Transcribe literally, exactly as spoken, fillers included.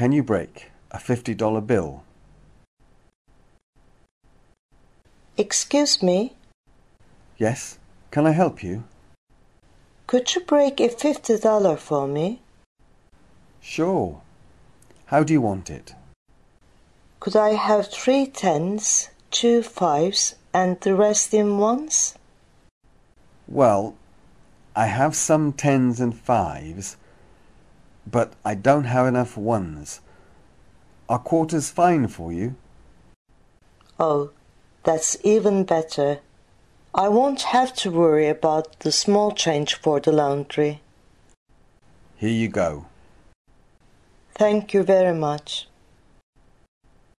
Can you break a fifty dollar bill? Excuse me? Yes, can I help you? Could you break a fifty dollar for me? Sure. How do you want it? Could I have three tens, two fives, and the rest in ones? Well, I have some tens and fives, but I don't have enough ones. Are quarters fine for you? Oh, that's even better. I won't have to worry about the small change for the laundry. Here you go. Thank you very much.